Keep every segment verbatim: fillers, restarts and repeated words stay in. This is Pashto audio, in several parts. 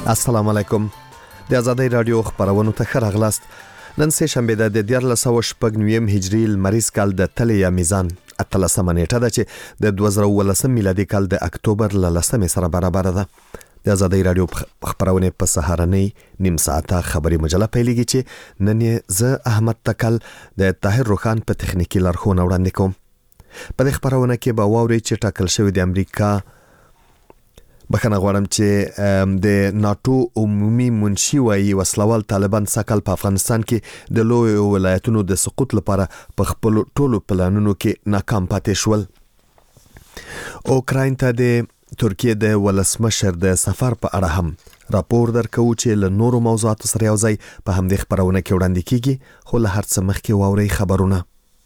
السلام علیکم. د آزادۍ رادیو خبرونو ته ښه راغلاست. نن سه شنبه د دیارلس سوه شپږ نویم هجري لمریز کال د تلې یا میزان اتلسمه نیټه ده چې د دوه زره اوولسم میلادي کال د اکتوبر له لسمې سره برابر ده. د آزادۍ رادیو خبرونه په سهارنۍ نیم ساعته خبري مجله پیلېږي چې نن زه احمد تکل د طاهر روخان په تخنیکی لارښوونه وړاندې کوم. په دې خبرونه کې به واورئ چې ټاکل شوی د امریکا بخنه غواړم چې د ناتو عمومي منشي وایي وسلوال طالبان سکل په افغانستان کې د لوی ولایتونو د سقوط لپاره په خپل ټولو پلانونو کې ناکام پاتې شول. اوکراین ته د ترکیه د ولسمشر د سفر په اړه هم راپور درکو چې له نورو موضوعاتو سره یو ځای په همدې خبرونه کې وړاندې کیږي. خو له هر څه مخکې واورئ خبرونه.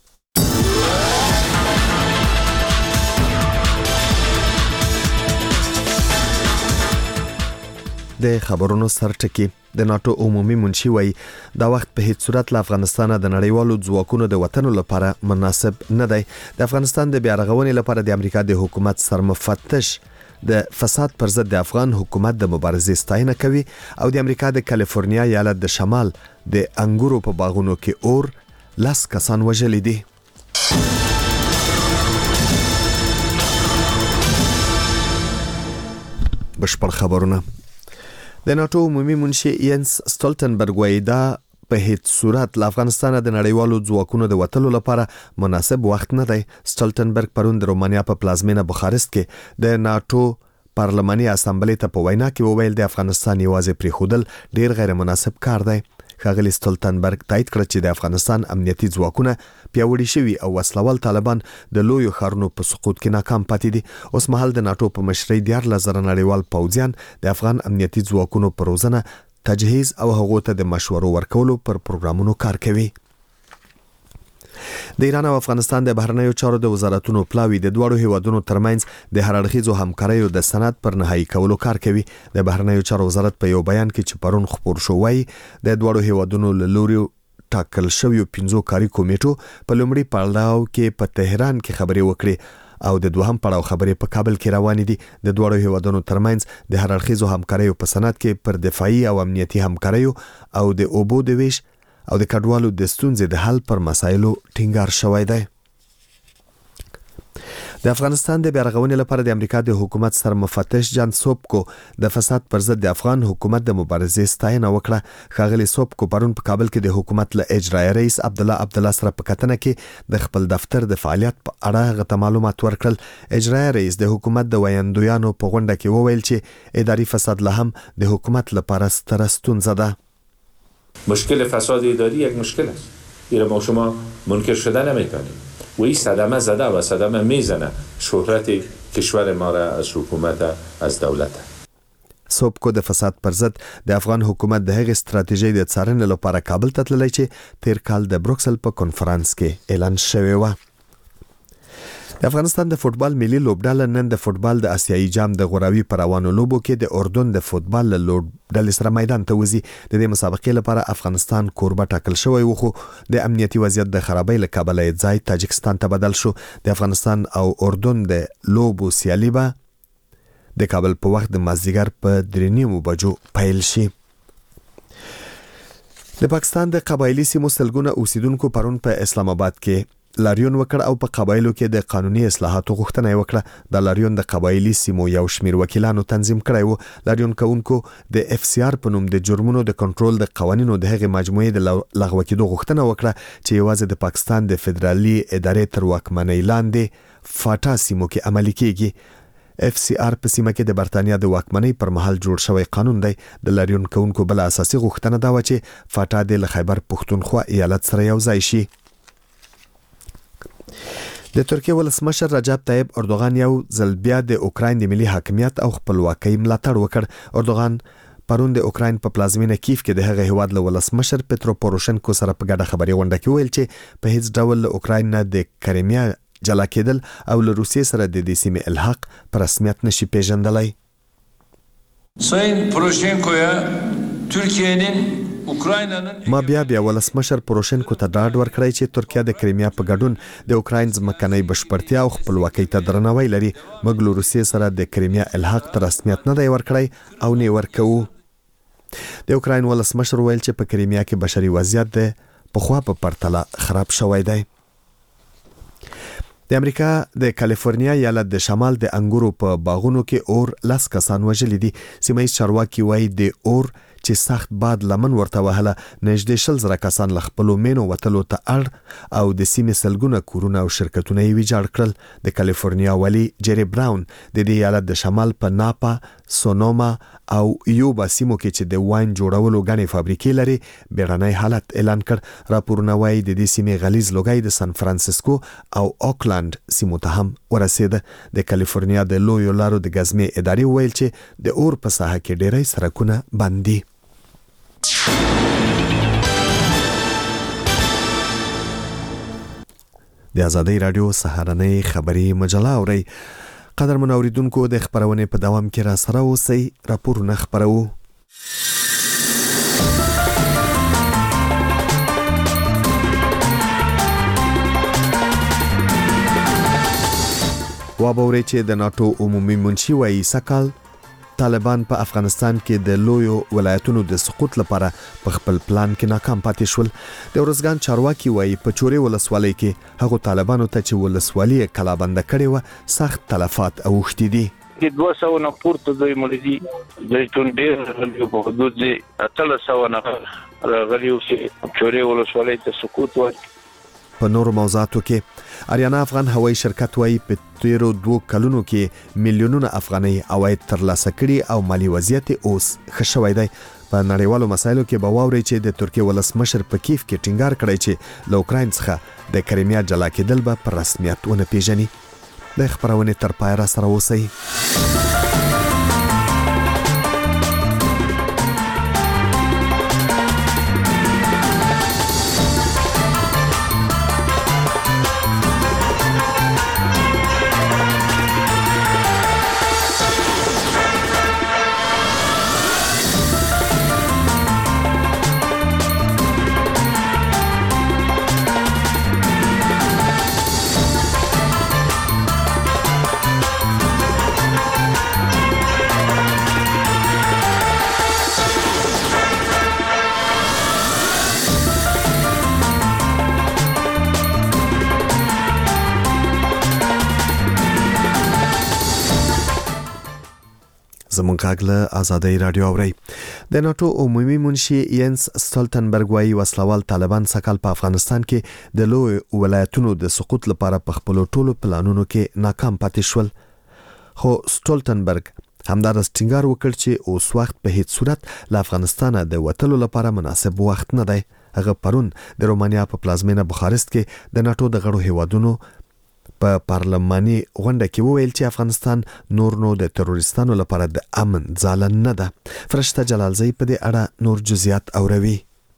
د خبرونو سرټکی د ناتو عمومي منشي وایي دا وخت په هیڅ صورت له افغانستان د نړیوالو ځواکونو د وطن لپاره مناسب نه دی. د افغانستان د بیا رغونې لپاره د امریکا د حکومت سرمفتش د فساد پر ضد د افغان حکومت د مبارزې ستاینه کوي او د امریکا د کالیفورنیا ایالت د شمال د انګورو په باغونو کې اور لاس کسان وژلي دي. بشپړ خبرونه. د ناتو عمومي منشي ینس ستولتنبرګ وایي دا په هیڅ صورت له افغانستان د نړیوالو ځواکونو د وتلو لپاره مناسب وخت نه دی. ستولتنبرګ پرون د رومانیا په پلازمینه بخارست کې د ناتو پارلماني اسامبلې ته په وینا کې وویل د افغانستان یوازې پریښودل ډیر غیر مناسب کار دی. ښاغلي ستولتنبرګ تایید کړ چې د افغانستان امنیتي ځواکونه پیاوړي شوي او وسلوال طالبان د لویو ښارونو په سقوط کې ناکام پاتې دي. اوس مهال د ناتو په مشرۍ دیارلس زره نړیوال پوځیان د افغان امنیتي ځواکونو پر روزنه، تجهیز او هغو ته د مشورو ورکولو پر پروګرامونو کار کوي. د ایران او افغانستان د بهرنیو چارو د وزارتونو پلاوی د دوړو هیوادونو ترمنځ د هر اړخیزو همکاریو د سند پر نهایی کولو کار کوي. د بهرنیو چارو وزارت په یو بیان کې چې پرون خبر شو وایي د دوړو هیوادونو له لوري ټاکل شویو پنځو کاري کمیټو په لومړي پړاو کې په تهران کې خبرې وکړي او د دوهم پړاو خبرې په کابل کې روانې دي. د دوړو هیوادونو ترمنځ د هر اړخیزو همکاریو په سند کې پر دفاعي او امنیتي همکاریو او د اوبو د ویش او د کډوالو د ستونزې د حل پر مسایلو ټینګار شوی دی. د افغانستان د بیا رغونې لپاره د امریکا د حکومت سرمفتش جان سوبکو د فساد پر ضد د افغان حکومت د مبارزې ستاینه وکړه. ښاغلي سوبکو پرون په کابل کې د حکومت له اجرایي رئیس عبدالله عبدالله سره په کتنه کې د خپل دفتر د فعالیت په اړه غته معلومات ورکړل. اجرایي رئیس د حکومت د ویاندویانو په غونډه کې وویل چې اداري فساد له هم د حکومت لپاره ستره ستونزه ده. مشکل فساد اداری یک مشکل است. این ما شما منکر شده نمیتونیم و این صدمه زده و صدمه میزنه شهرت کشور ما را از حکومت از دولت. سوبکو د فساد پر ضد د افغان حکومت د هغې ستراتیژۍ د څارنې لپاره کابل ته تللی چې تیر کال د بروکسل په کنفرانس کې اعلان شوی و. د افغانستان د فوتبال ملي لوبډله نن د فوتبال د آسیایي جام د غوراوي پر روانو لوبو کې د اردن د فوتبال لوبډلې سره میدان ته وځي. د دې مسابقې لپاره افغانستان کوربه ټاکل شوی و خو د امنیتي وضعیت د خرابۍ له کبله یې ځای تاجکستان ته بدل شو. د افغانستان او اردن د لوبو سیالي به د کابل په وخت د مازدیګر په درې نیمو بجو پیل شي. د پاکستان د قبایلی سیمو سلګونه اوسیدونکو پرون په اسلام آباد کې لاریون وکړ او په قبایلو کې د قانوني اصلاحاتو غوښتنه وکړه. د لاریون د قبایلی سیمو یو شمیر وکیلانو تنظیم کړی وو. لاریون کوونکو د اف سی آر په نوم د جرمونو د کنټرول د قوانینو د هغې مجموعې د لغوه کېدو غوښتنه وکړه چې یوازې د پاکستان د فدرالي ادارې تر واکمنۍ لاندې فاټا سیمو کې عملي کیږي. اف سی آر په سیمه کې د برتانیا د واکمنۍ پر مهال جوړ شوی قانون دی. د لاریون کوونکو بل اساسي غوښتنه دا و چې فاټا د خیبر پښتونخوا ایالت سره یو ځای شي. د ترکیه ولسمشر رجب طیب اردوغان یو ځل بیا د اوکراین د ملي حاکمیت او خپلواکۍ ملاتړ وکړ. اردوغان پرون د اوکراین په پلازمینه کیف کې د هغه هیواد له ولسمشر پترو پوروشنکو سره په ګډه خبري غونډه کې ویل چې په هیڅ ډول له اوکراین نه د کریمیا جلا کېدل او له روسیې سره د دې سیمې الحاق په رسمیت نشي پیژندلی. Sayın Poroshenko'ya Türkiye'nin ما بیا بیا ولسمشر پوروشنکو ته ډاډ ورکړی چې ترکیه د کریمیا په ګډون د اوکراین ځمکنۍ بشپړتیا او خپلواکۍ ته درناوی لري. موږ له روسیې سره د کریمیا الحاق ته رسمیت نه دی ورکړی او نه ورکوو. د اوکراین ولسمشر ویل چې په کریمیا کې بشري وضعیت د پخوا په پرتله خراب شوی دی. د امریکا د کالیفورنیا ایالت د شمال د انګورو په باغونو کې اور لاس کسان وژلي دي. سیمه ییز چارواکي وایي د اور چې سخت باد لمن ورته وهله نږدې شل زره کسان له خپلو مینو وتلو ته اړ او د سیمې سلګونه کورونه او شرکتونه یې ویجاړ کړل. د کالیفورنیا والی جری براون د دې ایالت د شمال په ناپا، سونوما او یوبا سیمو کې چې د واین جوړولو غني فابریکې لري بیړنی حالت اعلان کړ. راپورونه وایي د دې سیمې غلیظ لوګي د سان فرانسیسکو او اوکلاند سیمو ته هم ورسېده. د کالیفورنیا د لویو لارو د ګزمې ادارې ویل چې د اور په ساحه کې ډېری سړکونه بند دي. د آزادۍ رادیو سهارنۍ خبري مجله اوري. قدرمن اوریدونکو د خبرونې په دوام کې را سره اوسئ. راپورونه خبرو. وابوري چې د ناتو عمومي منشي وایي سکهال طالبان په افغانستان کې د لویو ولایتونو د سقوط لپاره په خپل پلان کې ناکام پاتې شول. د ورزګان چارواکي وایي په چوري ولسوالۍ کې هغو طالبانو ته چې ولسوالي کلابند کړي و سخت تلفات اوښتي دي. د دوه سوه نه پورته د مولدي زیتون ډېر غلیو په حدود د اتلس سوه نه راغلیو چې چوري ولسوالۍ ته سقوط وکړي. په نورو موضوعاتو کې اریانا افغان هوایي شرکت وایي په تیرو دوه کلونو کې میلیونونه افغانۍ عواید ترلاسه کړي او مالی وضعیت اوس ښه شوی دی. په نړیوالو مسایلو کې به واورئ چې د ترکیې ولسمشر په کیف کې ټینګار کړی چې له اوکراین څخه د کریمیا جلا کېدل به په رسمیت ونه پیژني. د خبرونې تر پایه را سره اوسئ. زمونږ غږ له آزادۍ رادیو اورئ. د ناتو عمومي منشي ینس سټولټنبرګ وایي وسلوال طالبان سکهال په افغانستان کې د لوی ولایتونو د سقوط لپاره په خپلو ټولو پلانونو کې ناکام پاتې شول. خو سټولټنبرګ همدارس ټینګار وکړ چې اوس وخت په هیڅ صورت له افغانستانه د وتلو لپاره مناسب وخت نه دی. هغه پرون د رومانیا په پلازمینه بخارست کې د ناتو د غړو هیوادونو په پارلماني غونډه کې وویل چې افغانستان نور نو د تروریستانو لپاره د امن ځاله نه ده. فرشته جلالزی په دې اړه نور جزئیات اوروي.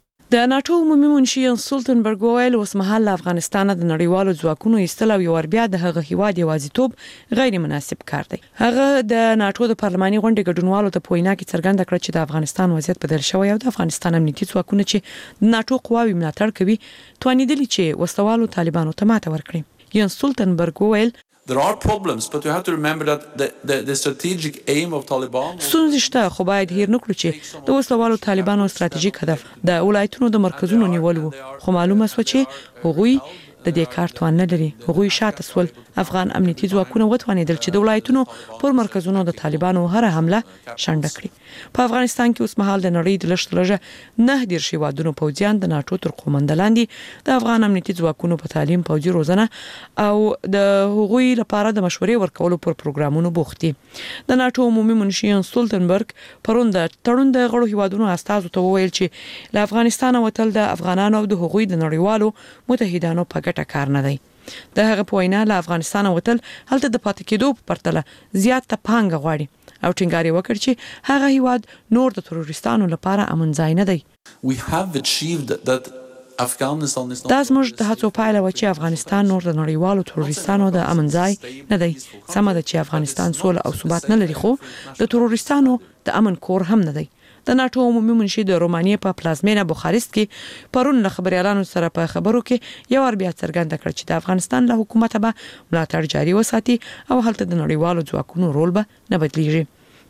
د ناتو عمومي منشي ینس سټولټنبرګ ویل اوس مهال افغانستان د نړیوالو ځواکونو ایستل او یو بیا د هغه هیواد یوازیتوب غیر مناسب کار دی. هغه د ناتو د پارلماني غونډې ګډونوالو ته په وینا کې څرګنده کړ چې د افغانستان وضعیت بدل شوی او د افغانستان امنیتي ځواکونه چې د ناتو قواوی ملاتړ کوي توانیدلی چې وسلوالو طالبانو ته ماته ورکړي. ینس سټولټنبرګ ویل There are problems, but you have to remember that the, the, the strategic aim of Taliban... ستونزې شته خو باید هیر نه کړو چې د وسلوالو طالبانو ستراتیژیک هدف د ولایتونو د مرکزونو نیول وو. خو معلومه شوه چې هغوی د دې کار توان نه لري. هغوی شاته سول. افغان امنیتي ځواکونه وتوانېدل چې د ولایتونو پر مرکزونو د طالبانو هر حمله شنډه کړي. په افغانستان کې اوس مهال د نړۍ د لږ لږه نه ډیر شیوادونو پوځیان د ناتو تر قومند لاندې د افغان امنیتي ځواکونو په تعلیم، پوځي روزنه او د هغوی لپاره د مشورې ورکولو پر پروګرامونو بوخت دي. د ناتو عمومي منشي ینس سټولټنبرګ پرون د تړون د غړو هیوادونو استازو ته وویل چې له افغانستان وتل د افغانانو او د هغوی د نړیوالو متحدانو په ګټه کار نه دی. د هغه په وینا له افغانستان وتل هلته د پاتې کېدو په پرتله زیات پانګه غواړي او ټینګار وکړ چې هغه هیواد نور د تروریستانو لپاره امن ځای نه دی. We have achieved that Afghanistan is not... دا زموږ د هڅو پایله و چې افغانستان نور د نړیوالو تروریستانو د امن ځای نه دی. سمه ده چې افغانستان سوله او ثبات نه لري خو د تروریستانو د امن کور هم نه دی. د ناتو عمومي منشي د رومانیې په پلازمینه بخارست کې پرون له خبريالانو سره په خبرو کې یو ور بیا څرګنده کړ چې د افغانستان له حکومت به ملاتړ جاري وساتي او هلته د نړیوالو ځواکونو رول به نه بدلیږي.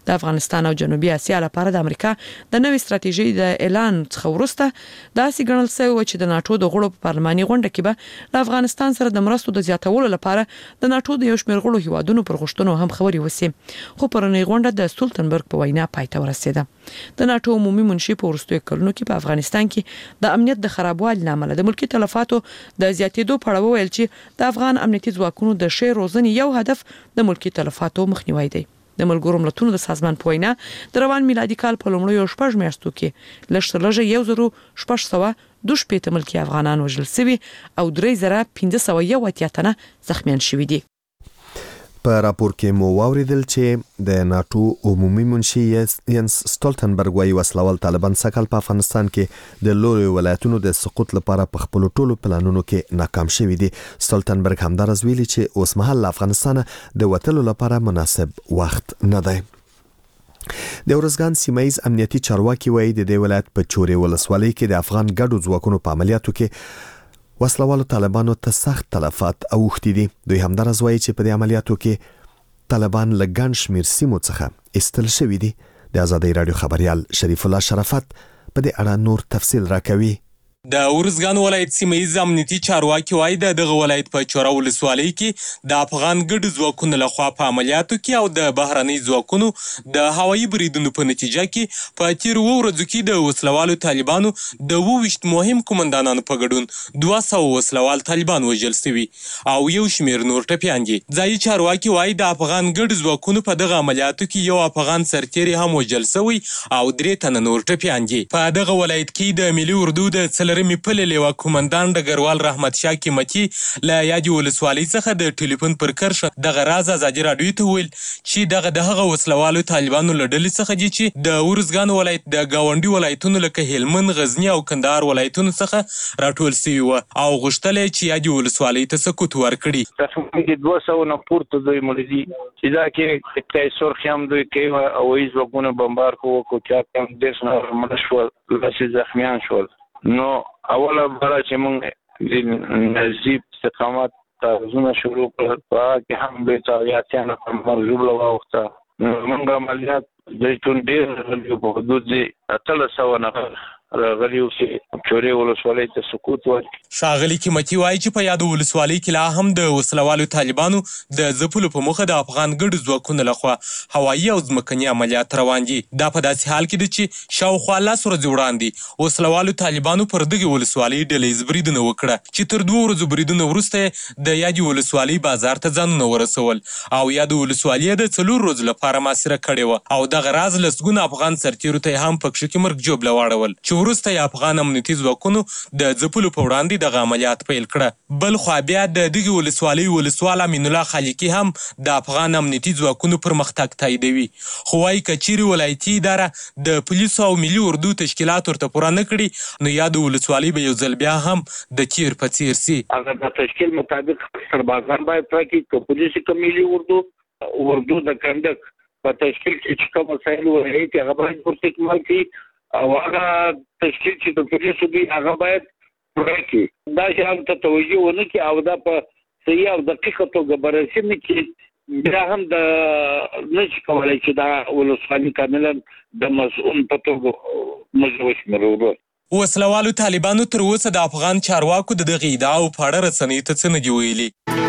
د افغانستان او جنوبي اسیا لپاره د امریکا د نوې ستراتیژۍ د اعلان څخه وروسته داسې ګڼل شوی چې د ناتو د غړو په پارلماني غونډه کې به له افغانستان سره د مرستو د زیاتولو لپاره د ناتو د یو شمېر غړو هیوادونو پر غوښتنو هم خبرې وشي خو پرونی غونډه د سټولټنبرګ په وینا پای ته ورسېده د ناتو عمومي منشي په وروستیو کلونو کې په افغانستان کې د امنیت د خرابوالي لامل د ملکی تلفاتو د زیاتېدو په اړه ویل چې د افغان امنیتي ځواکونو د ښې روزنې یو هدف د ملکی تلفاتو مخنیوي دی د ملګرو ملتونو د سازمان په وینا د روان میلادي کال په لومړیو شپږ میاشتو کې لږ څه لږه یو زرو شپږ سوه دوه شپېته ملکي افغانان وژل شوي او درې زره پنځه سوه یو اتیا تنه زخمیان شوي دي. په راپور کې مو واوریدل چې د ناتو عمومي منشي ینس سټولټنبرګ وايي وسلوال طالبان سکهال په افغانستان کې د لوري ولایتونو د سقوط لپاره په خپل ټولو پلانونو کې ناکام شوي دي. سټولټنبرګ همدارس ویلي چې اوس مهال افغانستان د وټلو لپاره مناسب وخت نه دی. د ورزګان سیمایز امنیتي چارواکي وايي د دې ولایت په چورې ولسوالۍ کې د افغان ګډو ځواکونو په عملیاتو کې وسلوالو طالبانو ته سخت تلفات اوښتي دي. دوی همدارس وایي چې په دې عملیاتو کې طالبان له ګڼ شمېر سیمو څخه ایستل شوي دي. د ازادۍ راډیو خبريال شریف الله شرافت په دې اړه نور تفصیل راکوي. د ورزګان ولایت سیمایي امنیتي چارواکي وایي د دغه ولایت په چوره ولسوالۍ کې د افغان ګډ ځواکونو لخوا په عملیاتو کې او د بهرنۍ ځواکونو د هوایي بریدونو په نتیجه کې په تیرو ورځو کې د وسلوالو طالبانو د وویشت مهم قومندانانو په ګډون دوه سوه وسلوال طالبان وژل شوي او یو شمېر نور ټپیان دي. ځایي چارواکي وایي د افغان ګډ ځواکونو په دغه عملیاتو کې یو افغان سرتیری هم وژل شوی او درې تنه نور ټپیان دي. په دغه ولایت کې د ملي اردو د څلرمې پلې لیوه کومندان ډګروال رحمت شاه قیمتي له یادې ولسوالۍ څخه د ټلیفون پر کرښه دغه راز ازادي راډیو ته ویل چې دغه د هغه وسلوالو طالبانو له ډلې څخه دي چې د ورزګان ولایت د ګاونډي ولایتونو لکه هلمند، غزني او کندهار ولایتونو څخه راټول شوي وو او غوښتل چې یادې ولسوالۍ ته سقوط ورکړي. تقریبا دوه سوه نه پورته دوی مولدي چې دا کې اقتای سرخ هم دوی کوي او هیڅ وګونه بمبار کوو کو چې هم دېرش نه مړه شول، لسې زخمیان شول. نو اوله باره چې موږ د نزیب استقامت تعرضونه شروع کړل په کې هم به تاویاتیانو په مرجوب لواوخته. موږ عملیات زیتون ډېر په حدود د اتلس سوه نفر راغلیو چې چورې ولسوالۍ ته سقوط ورکړي. ښاغلي قیمتي وایي چې په یادو ولسوالۍ کې لا هم د وسلوالو طالبانو د ځپلو په موخه د افغان ګډو ځواکونو لخوا هوایي او ځمکني عملیات روان دي. دا په داسې حال کې ده چې شاوخوا لس ورځې وړاندې وسلوالو طالبانو پر دغې ولسوالۍ ډله ییز بریدونه وکړه چې تر دوه ورځو بریدونو وروسته د یادې ولسوالۍ بازار ته ځانونه ورسول او یادو ولسوالۍ د څلور ورځو لپاره محاصره کړې وه او دغه راز لسګونه افغان سرتیرو ته هم په کښې کې مرګ ژوبله واړول چې وروسته یې افغان امنیتي ځواکونو د ځپلو په وړاندې دغه عملیات پیل کړه. بل خوا بیا د دغې ولسوالۍ ولسوال امین الله خالقي هم د افغان امنیتي ځواکونو پرمختګ تاییدوي خو وایي که چیرې ولایتي اداره د پولیسو او ملي اردو تشکیلات ورته پوره نه کړي نو یادو ولسوالۍ به یو ځل بیا هم د تیر په څیر سي. هغه د تشکیل مطابق سربازان باید پکې که پولیس که ملي اردو اردو د کنډک په تشکیل کې چې کوم مسایل ورغلي هغه باید ورته اکمال کړي او هغه تشکیل چې د پولیسو دی هغه باید پوره کړي. دا شیان ته توجه ونه کړي او دا په صحیح او دقیقه توګه بررسي نه کړي بیا هم د نشي کولی چې دا ولسوالي کاملا د مسؤل په توګه موږ وشمېرو. وسلوالو طالبانو تر اوسه د افغان چارواکو د دغې ادعاو په اړه رسنیو ته څه نه دي ویلي.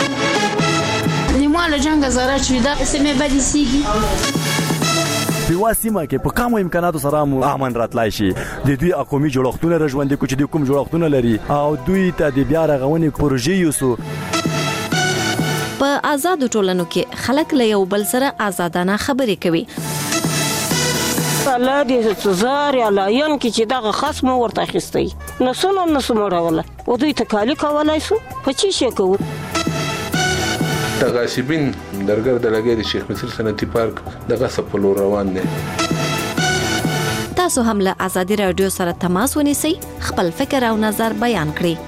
نیمه له جنګه زاره چې دا سیمې بدې سیږي په یوه سیمه کې په کمو امکاناتو سره مو امن راتلای شي. د دوی قومي جوړښتونه را ژوندي کړو چې دوی کوم جوړښتونه لري او دوی ته د بیا رغونې پروژې یوسو. په آزادو ټولنو کې خلک له یو بل سره آزادانه خبرې کوي. الله دې سزار یا لاین کې چې دغه خصم ورته اخیستی نو سونه نو سموروله او دوی ته کالی کولای سو په چی شي کوو. د غاصبین درګر د لګي د شیخ مصر صنعتي پارک د غصب په لور روان دي. تاسو هم له ازادي رادیو سره تماس ونیسئ، خپل فکر او نظر بیان کړئ.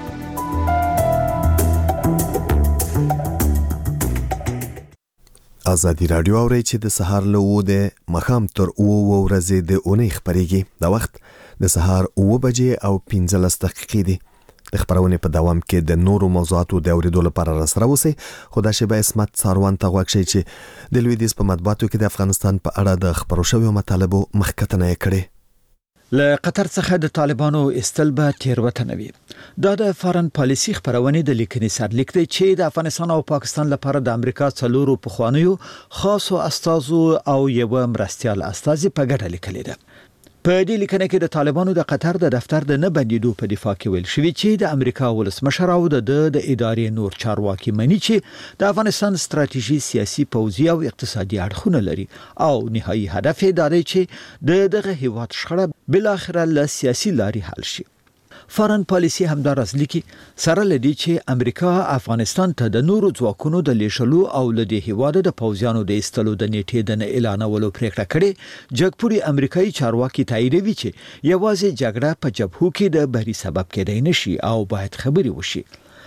ازادي رادیو اوري چې د سهار له و د مخام تر او ورځې د اونۍ خبريږي. د وخت د سهار او بجې او پنځلس دقیقې دي. د خبرونې په دوام کې د نورو موضوعاتو د اوریدو لپاره راسره اوسئ. خو دا شیبه اسمت څاروان ته غوږ شئ چې د لویدیځ په مطبوعاتو کې د افغانستان په اړه د خبرو شویو مطالبو مخکتنه یې کړې. له قطر څخه د طالبانو استل به تیروتنه وي. دا د فارن پالیسي خبرونه د لیکنې سرلیک دی چې د افغانستان او پاکستان لپاره د امریکا څلورو پخوانیو خاصو استازو او یو مرستيال استازي په ګډه لیکلې ده. په دې لیکنه کې د طالبانو د قطر د دفتر د نه بندیدو په دفاع کې ویل شوی چې د امریکا ولسمشر او د د ادارې نور چارواکي مني چې د افغانستان ستراتیژي سیاسي پوځي او اقتصادي اړخونه لري او نهایي هدف یې دا دی چې د دغه هیواد شخړه بل اخر له سیاسي لاري حل شي. فارن پالیسي همدارس لیکي سره لدی چې امریکا افغانستان ته د نورو ځواکونو د لیشلو او لدی هیواد د پوځیانو د استلو د نیټې د نه اعلانولو پریکړه کړې. جګپوري امریکایي چارواکي تاییدوي چې یوازې جګړه په جبهو کې د بری سبب کېدای نشي او باید خبري وشي.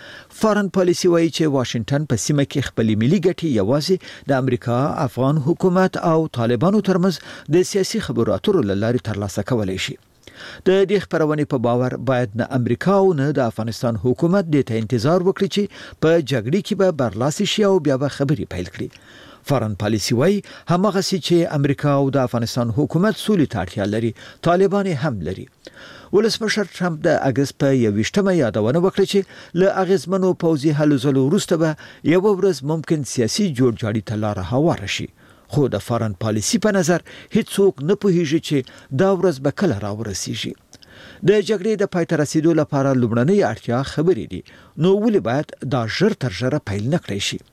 فارن پالیسي وایي چې واشنگټن په سیمه کې خپل ملي ګټې یوازې د امریکا افغان حکومت او طالبانو ترمنځ د سیاسي خبرو اترو لاري ترلاسه کولای شي. د دې خبرونې په باور باید نه امریکا او نه د افغانستان حکومت د ته انتظار وکړي چې په جګړې کې به برلاسي شي او بیا به خبري پیل کړي. فارن پالیسي وایي همغه سي چې امریکا او د افغانستان حکومت سولې ته اړتیا لري، طالبان هم لري. ولسمشر ټرمپ د اگست په یوویشتمه یادونه وکړه چې له اغیزمنو پوځي هلو ځلو وروسته به یو ورځ ممکن سیاسي جوړجاړي ته لار هواره شي. خو د فارن پالیسي په نظر هیڅوک نه پوهیږي چې دا ورځ به کله راورسیږي. د جګړې د پای ته رسیدو لپاره لومړنۍ اړتیا خبرې دي، نو ولې باید دا ژر تر ژره پیل نه کړی شي.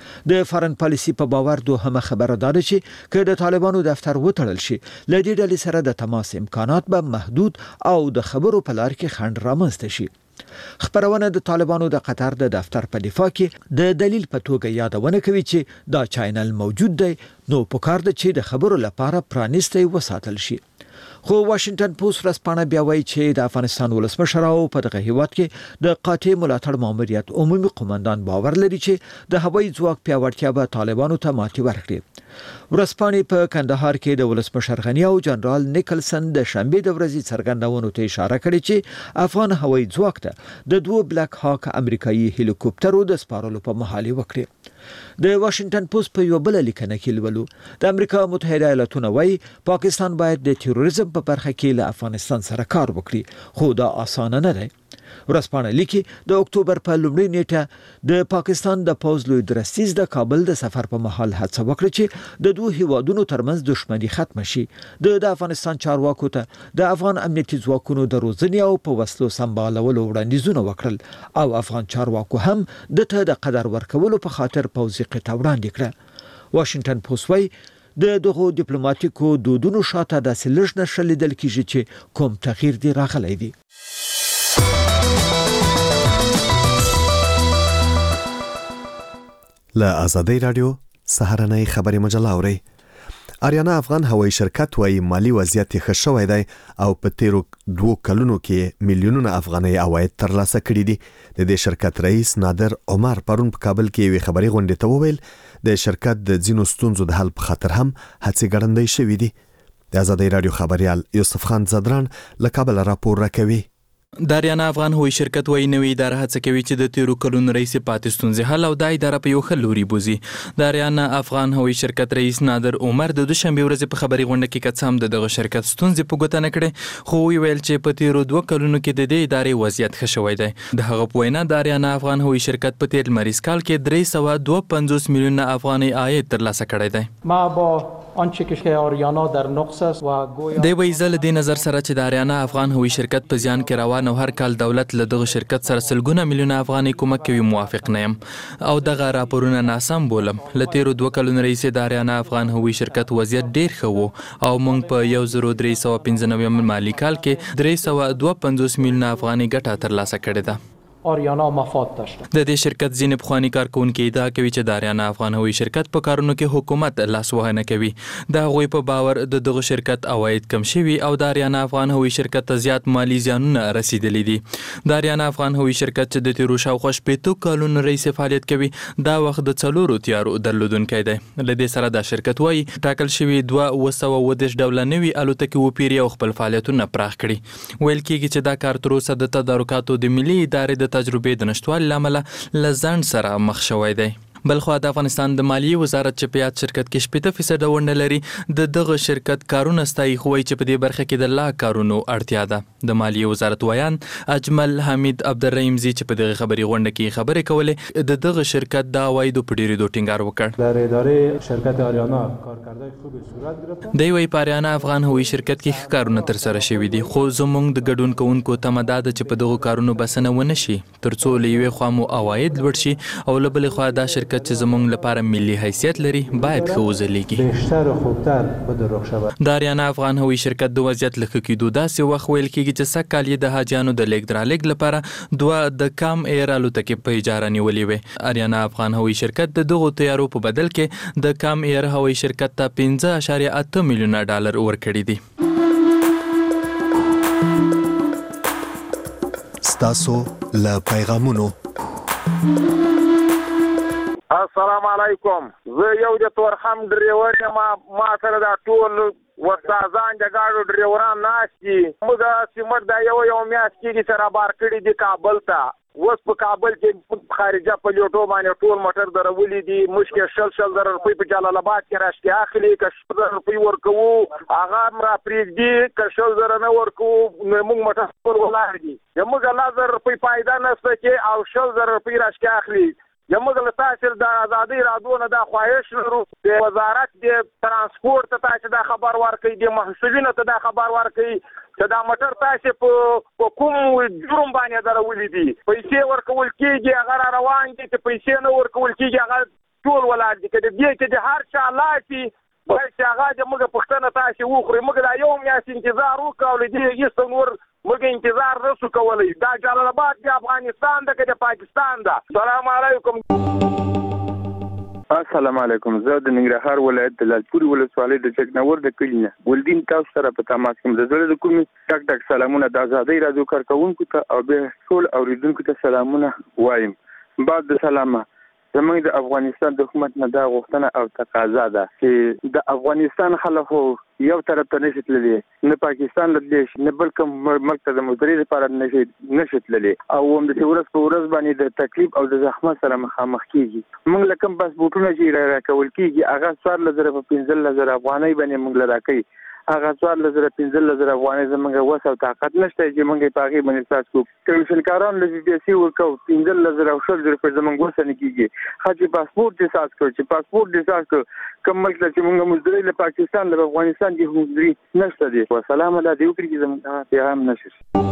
د فارن پالیسي په باور دوهمه خبره ده چې که د طالبانو دفتر وتړل شي ل دې ډلې سره د تماس امکانات به محدود او د خبرو په لار کې خنډ رامنځته شي. خبرونه د طالبانو د قطر د دفتر په دفاع کې د دلیل په توګه یادونه کوي چې دا چینل موجود دی، نو پکار ده چې د خبرو لپاره پرانیستی وساتل شي. خو واشنگټن پوسټ ورځپاڼه بیا وایي چې د افغانستان ولسمشر او په دغه هیواد کې د قاطع ملاتړ ماموریت عمومي قومندان باور لري چې د هوایي ځواک پیاوړتیا به طالبانو ته ماتې ورکړي. ورځپاڼې په کندهار کې د ولسمشر غنی او جنرال نیکلسن د شنبه د ورځې څرګندونو ته اشاره کړې چې افغان هوایي ځواک ته د دوه بلیک هاک امریکایي هلیکوپټرو د سپارلو په محاله وکړي. د واشنگټن پوسټ په یو بل لیکنه کې لولو د امریکا متحده ایالاتونو وايي پاکستان باید د تروریزم په برخه کې له افغانستان سره کار وکړي، خو دا اسانه نه دی. ورځپاڼه لیکي د اکتوبر په لومړۍ نیټه د پاکستان د پوځ لوی درستیز د کابل د سفر په مهال هڅه وکړه چې د دوه هیوادونو ترمنځ دښمنی ختم شي. د افغانستان چارواکو ته د افغان امنیتي ځواکونو د روزنې او په وسلو سمبالولو وړاندیزونه وکړل او افغان چارواکو هم د ته د قدر ورکولو په خاطر پوځي قطعه وړاندې کړه. واشنگټن پوسټ وايي د دغه ډیپلوماټیکو دودونو شاته د سلج نشل لیدل کیږي چې کوم تغییر دی راغلی دی. له آزادۍ رادیو سهارنۍ خبري مجله اوري. آریانا افغان هوایي شرکت وايي مالی وضعیت ښه شوی دی او په تیرو دوو کلونو کې میلیونونه افغانۍ عواید ترلاسه کړي دي. د دې شرکت رئیس نادر عمر پرون په کابل کې یوې خبري غونډې ته وویل د شرکت د ځینو ستونزو د حل په خاطر هم هڅې ګړندۍ شوې دي. د آزادۍ رادیو خبريال یوسف خان زدران له کابل راپور راکوي. د آریانا افغان هوایي شرکت وايي نوې اداره هڅه کوي چې د تیرو کلونو رئیس پاتې ستونزې حل او د اداره په یو ښه لوري بوزي. د آریانا افغان هوایي شرکت رئیس نادر عمر د دوشنبه ورځې په خبري غونډه کې کڅام د دغه شرکت ستونزې په ګوته نه کړې، خو ویل چې په تیرو دوه کلونو کې د دې ادارې وضعیت ښه شوی دی. د هغه په وینا د آریانا افغان هوایي شرکت په تیر لمریز کال کې درې سوه دوه پنځوس میلیونه افغانۍ عاید ترلاسه کړی دی. ما با آنچه که آریانا در نقص است و گویا دی وایي زه له دې نظر سره چې د آریانا افغان هوایي شرکت په زیان کې روان او هر کال دولت له دغه شرکت سره سلګونه میلیونه افغانۍ کومک کوي موافق نه یم او دغه راپورونه ناسم بولم. له تیرو دوه کلونو رئیس د آریانا افغان هوایي شرکت وضعیت ډیر ښه و او موږ په یو زر درې سوه پنځه نوي مالي کال کې درې سوه دوه پنځوس میلیونه افغانۍ ګټه ترلاسه کړې ده. آریانا مفاد داشته. د دې شرکت ځینې پخواني کارکونکي ادعا کوي چې د آریانا افغان هوایي شرکت په کارونو کې حکومت لاسوهنه کوي. د هغوی په باور د دغه شرکت عواید کم شوي او د آریانا افغان هوایي شرکت ته زیات مالی زیانونه رسیدلي دي. د آریانا افغان هوایي شرکت چې د تیرو شاوخوا شپېتو کلونو راهیسې فعالیت کوي دا وخت د څلورو تیارو درلودونکی دی. له دې سره دا شرکت وایي ټاکل شوي دوه اوه سوه اووه دېرش ډوله نوي الوتکې وپیري او خپل فعالیتونه پراخ کړي. ویل کېږي چې دا کار تر اوسه د تدارکاتو د ملي ادارې د تجربې د نشتوالي له امله له ځنډ سره مخ شوی دی. بلخوا د افغانستان د مالیې وزارت چې په یاد شرکت کې شپېته فیصده ونډه لري د دغه شرکت کارونه ستایي، خو وایي چې په دې برخه کې د لا کارونو اړتیا ده. د مالیې وزارت ویان اجمل حمید عبدالرحیم زی چې په دغه خبري غونډه کې خبرې کولې د دغه شرکت د عوایدو په ډیریدو ټینګار وکړ. در اداره شرکت آریانا کارکردهای خوبی صورت گرفت. دی وایي په آریانا افغان هوایي شرکت کې ښه کارونه ترسره شوي دي، خو زموږ د ګډون کوونکو تمه دا ده چې په دغو کارونو بسنه ونه شي ترڅو له یوې خوا مو عواید لوړ شي او له بلې خوا دا شرکت چې زموږ لپاره ملي حیثیت لري باید ښه وځلیږي. بیشتر و خوبتر بدرخ شود. د آریانا افغان هوایي شرکت د وضعیت له ښه کېدو داسې وخت ویل کېږي چې سږ کال یې د حاجیانو د لیږد رالېږد لپاره دوه د کام ایر الوتکې په اجاره نیولې وې. آریانا افغان هوایي شرکت د دغو تیارو په بدل کې د کام ایر هوایي شرکت ته پنځه اعشاریه اته میلیونه ډالر ورکړي دي. ستاسو له پیغامونو. السلام علیکم. زه یو د تورخم ډریور یم. ما سره دا ټول ورسازان د ګاډو ډریوران ناست دي. موږ سیمټ دا یو یو میاشت کېږي چې رابار کړي دي کابل ته. اوس په کابل کې خارجه په لیټو باندې ټول موټر درولي دي. موږ کې شل شل زره روپۍ په جلال آباد کې راشتې اخلي. که شل زره روپۍ ورکوو هغه هم را پرېږدي، که شل زره نه ورکوو نو موږ موټر ټول ولاړ دي. زموږ لس زره روپۍ فایده نشته کې او شل زره روپۍ راشتې اخلي. زموږ له تاسو د ازادۍ راډیو نه دا خواهش لرو د وزارت د ترانسپورت ته تاسو دا خبر ورکړئ، د محصولینو ته دا خبر ورکړئ چې دا موټر تاسو په کوم جرم باندې درولې دي. پیسې ورکول کېږي هغه را روان دي، چې پیسې نه ورکول کېږي هغه ټول ولاړ دي. که د دې چې د هر چا لاسي باید چې هغه د موږ پوښتنه تاسو وخورئ. موږ دا یو میاشت انتظار وکړو او له دې هېڅ نور موږ انتظار نشو کولی. دا جلال آباد د افغانستان ده که د پاکستان ده. سلام علیکم. السلام علیکم. زه د ننګرهار ولایت د لالپورې ولسوالۍ د چکنور د کلي نه ولدین تاسو سره په تماس کې د زړه د کومې ټک ټک سلامونه د ازادۍ راډیو کارکوونکو ته او بیا ټول اوریدونکو ته سلامونه وایم. بعد د سلامه زموږ د افغانستان د حکومت نه دا غوښتنه او تقاضا ده چې د افغانستان خلک خو یو طرف ته نشي تللی، نه پاکستان له دې شي، نه بل کوم ملک ته د مزدورۍ لپاره نشي نشي تللی او همداسې ورځ په ورځ باندې د تکلیف او د زحمت سره مخامخ کېږي. موږ له کوم پاسپورټونه چې راکول کېږي هغه څوارلس زره په پنځلس زره افغانۍ باندې موږ له راکوي. هغه څوارلس زره پنځلس زره افغانۍ زموږ وس او طاقت نشته چې موږ یې په هغې باندې احساس کړو. کمیشنکاران له بي بي سي ورکوو پنځلس زره او شل زره روپۍ زموږ وسه نه کېږي. ښه چې پاسپورټ دې احساس کړو چې پاسپورټ دې احساس کړو کوم ملک ته چې موږ مزدورۍ له پاکستان له افغانستان کې مزدوري نشته دی. وسلام الله دې وکړي چې زموږ پیغام نشي.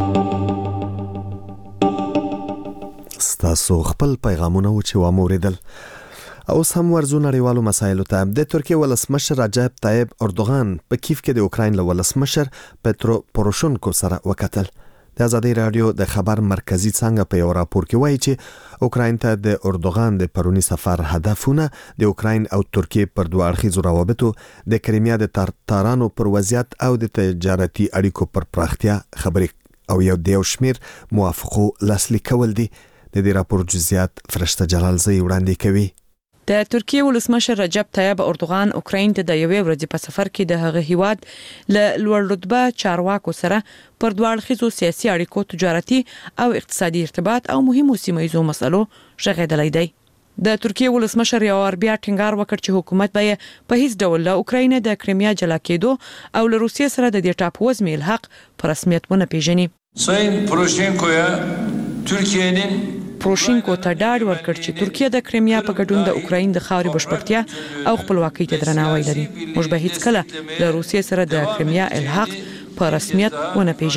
ستاسو خپل پیغامونه و چې واموریدل. اوس هم ورزو نړیوالو مسایلو ته. د ترکیه ولسمشر رجب طیب اردوغان په کیف کې د اوکراین له ولسمشر پترو پوروشنکو سره وکتل. د ازادۍ راډیو د خبر مرکزی څنګه په یو راپور کې وایي چې اوکراین ته د اردوغان د پرونی سفر هدفونه د اوکراین او ترکیه پر دوه اړخیزو روابطو، د کریمیا د تارتارانو پر وضعیت او د تجارتي اړیکو پر پراختیا خبرې او یو د یو شمیر موافقو لاسلیک کول دي. د دې راپور جزئیات فرشته جلالزی وړاندې کوي. د ترکیه ولسمشر رجب طیب اردوغان اوکراین ته د یوې ورځې په سفر کې د هغه هیواد له لوړ رتبه چارواکو سره پر دوه اړخیزو سیاسي اړیکو، تجارتي او اقتصادي ارتباط او مهمو سیمه ییزو مسلو غږېدلی دی. د ترکیه ولسمشر یو ور بیا ټینګار وکړ چې حکومت به په هیڅ ډول له اوکراین د کریمیا جلا کېدو او له روسیې سره د دې ټاپووزمې الحاق په رسمیت ونه پیژني. Sayın Poroshenko'ya Türkiye'nin پروشینکو ته ډاډ ورکړ چې ترکیه د کریمیا په ګډون د اوکراین د خاورې بشپړتیا او خپلواکۍ ته درناوی لري. موږ به هیڅ کله له روسیې سره د کریمیا الحاق په رسمیت ونه پیژنو.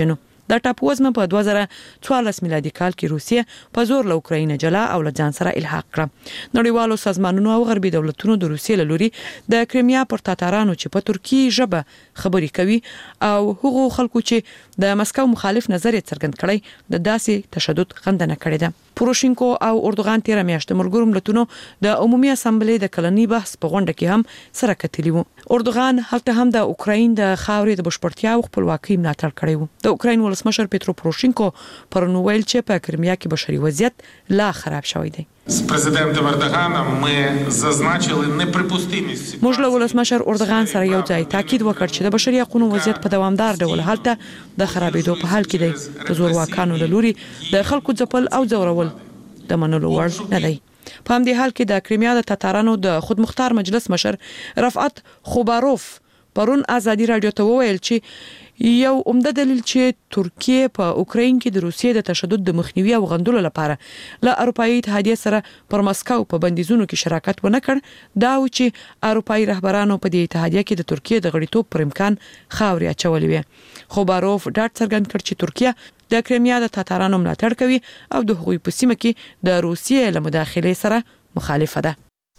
د ټاپووزمه په دوه زره څوارلس میلادي کال کې روسیه په زور له اوکراین جلا او له ځان سره الحاق کړه. نړیوالو سازمانونو او غربي دولتونو د روسیې له لوري د کریمیا پر تاتارانو چې په ترکی ژبه خبرې کوي او هغو خلکو چې د مسکو مخالف نظر یې څرګند کړی د داسې تشدد غندنه کړې ده. پوروشینکو او اردوغان تیر میاشت ملګرو ملتونو د عمومي اسامبلې د کلنی بحث په غونډه کې هم سره کتلی وو. اردوغان هلته هم د اوکراین د خاورې د بشپړتیا او خپلواکۍ ملاتړ کړی وو. د اوکراین ولسمشر پیترو پوروشینکو پرون ویل چې په کرمیا کې بشري وضعیت لا خراب شوی دی. З президентом Ердоганом ми зазначили неприпустимість. موږ له ولسمشر اردوغان سره یو ځای تاکید وکړ چې د بشري حقوقو وضعیت په دوامدار ډول هلته د خرابېدو په حال کې دی. د زورواکانو له لوري د خلکو ځپل او ځورول د منلو وړ نه دی. په همدې حال کې د کریمیا د تاتارانو د خودمختار مجلس مشر رفعت خوباروف پرون ازادي رادیو ته وویل چې یو عمده دلیل چې ترکیه په اوکراین کې د روسیې د تشدد د مخنیوي او غندلو لپاره له اروپאי اتحادیه سره پر مسکو په بندیزونو کې شراکت ونه کړ دا و چې اروپאי رهبرانو په دې اتحادیه کې د ترکیه د غړیتوب پر امکان خاورې اچولې وي. خوباروف ډاډ څرګند کړ چې ترکیه د کریمیا د تاتارانو ملاتړ کوي او د هغوی په سیمه کې د روسیې له مداخلې سره مخالفه ده.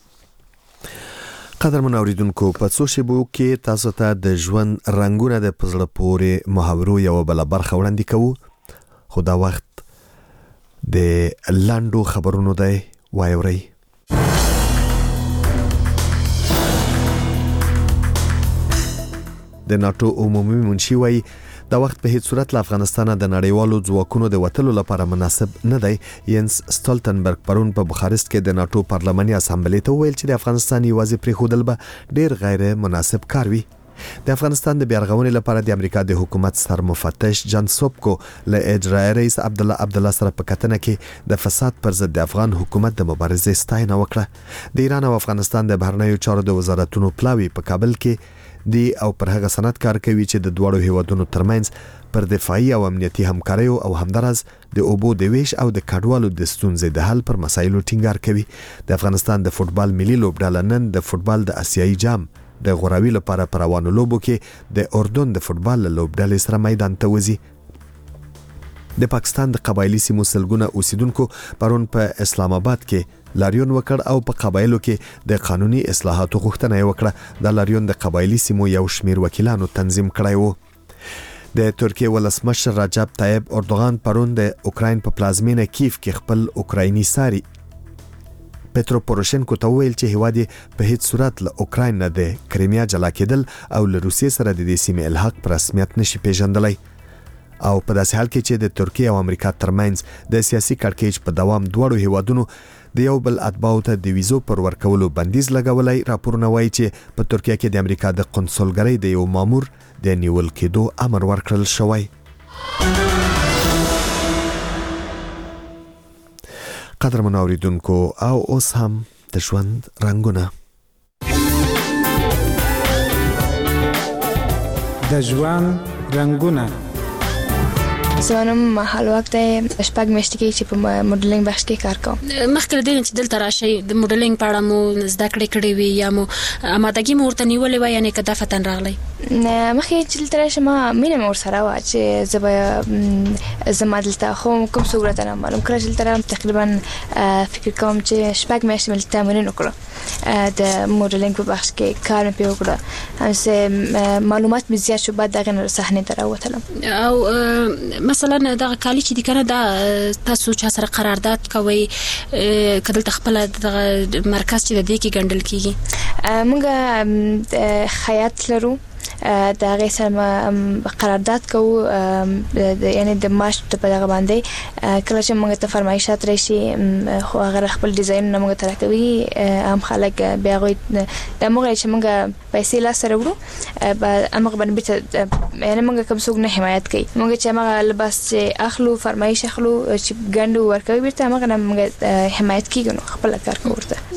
قدر من اوریدونکو په څو شیبو کې تاسو ته د ژوند رنگونه د پزړه پورې محاورو یو بل برخه وړاندې کوو خو دا وخت د لاندو خبرونو دی وایوري. د ناتو عمومي منشي وایي دا وخت په هیڅ صورت له افغانستان د نړیوالو ځواکونو د وټلو لپاره مناسب نه دی. ینس سټولټنبرګ پرون په بخارست کې د ناتو پارلماني اسامبلې ته ویل چې د افغانستان یوازې پریښودل به ډیر غیر مناسب کار وي. د افغانستان د بیارغونې لپاره د امریکا د حکومت سر مفتش جان سوبکو له اجرایي رئیس عبد الله عبد الله سره په کتنه کې د فساد پر ضد د افغان حکومت د مبارزې ستاینه وکړه. د ایران او افغانستان د بهرنیو چارو د وزارتونو پلاوی په کابل کې دی او پر هغه سند کار کوي چې د دوړو هیوادونو ترمنځ پر دفاعي او امنیتي همکارۍ او همدارس د اوبو د ویش او د کډوالو د ستونزې د حل پر مسایلو ټینګار کوي. د افغانستان د فوتبال ملي لوبډله نن د فوتبال د آسیایي جام د غوراوي لپاره پر روانو لوبو کې د اردن د فوتبال لوبډلې سره میدان ته وځي. د پاکستان د قبایلی سیمو سلګونه اوسیدونکو پرون په اسلام آباد کې لاریون وکړ او په قبایلو کې د قانوني اصلاحاتو غوښتنه وکړه. د لاریون د قبایلی سیمو یو شمیر وکیلانو تنظیم کړی وو. د ترکیه ولسمشر رجب طیب اردوغان پرون د اوکراین په پلازمینه کیف کې خپل اوکرایني ساري پیترو پوروشینکو ته ویل چې هیواد په هیڅ صورت له اوکراین نه د کریمیا جلا کېدل او له روسیې سره د دې سیمې الحاق پر رسمیت نشي پیژندلی. او په داسې حال کې چې د ترکیه او امریکا ترمنځ د سیاسي کړکېچ په دوام دواړو هیوادونو د یو بل اتباعو ته د ویزو پر ورکولو بندیز لګولای. راپورونه وایي چې په ترکیه کې د امریکا د قونسلګرۍ د یو مامور د نیول کېدو امر ورکړل شوی. قدرمن اوریدونکو او اوس هم د ژوند رنگونه د ژوند رنگونه زمانم محل وخت شپږ میاشتې کې چې په موډلینګ بخش کې کار کوم. مخکې دې چې دلته راشي د موډلینګ په اړه مو زده کړې کړې وي یا مو آمادګي مو ورته نیولې وای یعنی کدا فتن راغلی؟ مخکې چې دلته راشم مینه مې ورسره وه چې زه به زما دلته خو کوم څوک راته نه معلوم کړه چې دلته تقریبا فکر کوم چې شپږ میاشتې مې تمرین وکړه د موډلینګ په بخش کې کار مې وکړه. همسه معلومات مې زیات شو بعد دغه صحنې ته راوتلم. او مثلا دغه کالی چې د کنه دا تاسو چا سره قرارداد کوي کدل تخپل دغه مرکز چې د دې کې ګندل کیږي؟ موږ خیاط لرو د هغې سره قرارداد کوو یعنی د معاش په دغه باندې کله چې موږ ته فرمایشات راشي خو هغه خپل ډیزاینونه موږ ته راکوي هم خلک بیا هغوی د موږ چې موږ پیسې لاسته راوړو همغه باندې بیرته یعنی موږ کوم څوک نه حمایت کوي. موږ چې همغه لباس چې اخلو فرمایش اخلو چې ګنډو ورکوي بیرته همغه نه موږ حمایت کیږو نو خپل کار کوو ورته.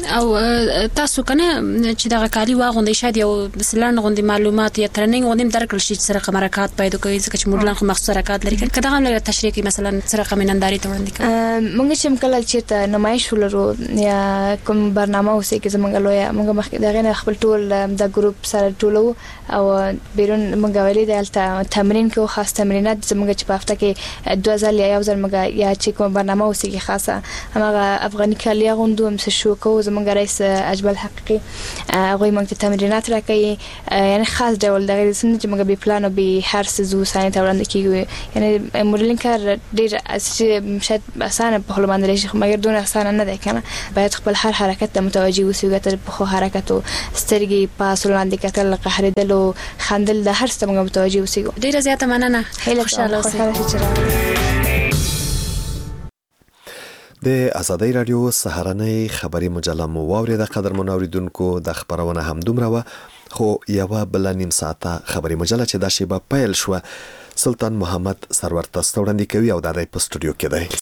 او تاسو کنه چې دغه کالی واغوندي شاید یو سلان غوندي معلومات یا ترننګ غوندي درکل شي چې سره حرکت پیدا کوي ځکه چې مودلان خو مخصوص حرکت لري کله هم لري تشریح کوي مثلا سره قمننداري ته وړاندې کوي موږ چې کله چیرته نمایش ولرو یا کوم برنامه اوسې کې زمونږ لوی موږ مخکې دغه نه خپل ټول د ګروپ سره ټولو او بیرون موږ ویلي د تمرین کې خاص تمرینات زمونږ چې په هفته کې دوه ځل یا یو ځل موږ یا چې کوم برنامه اوسې کې خاصه هغه افغاني کالی غوندو هم څه شو کو زمونږ رئیس اجمل حقيقي هغه موږ ته تمرینات راکړي یعنی خاص ډول دغه سن چې موږ به پلان او به هر څه زو ساين ته وړاندې کیږي یعنی مودلینګ کار ډیر شاید اسانه په خپل باندې شي مګر دون اسانه نه ده کنه باید خپل هر حرکت ته متوجي اوسئ تر په خو حرکت او سترګي پاس وړاندې کتل قهرېدل او خندل د هر څه موږ متوجي اوسئ ډیر زیاته مننه خوشاله اوسئ د ازادۍ رادیو سهارنۍ خبري مجله مو واورېده قدرمن اوریدونکو د خبرونه هم دومره وه خو یوه بله نیم ساعته خبري مجله چې دا شیبه پیل شوه سلطان محمد سرور تاسو ته وړاندې کوي او دا د په سټوډیو کې دی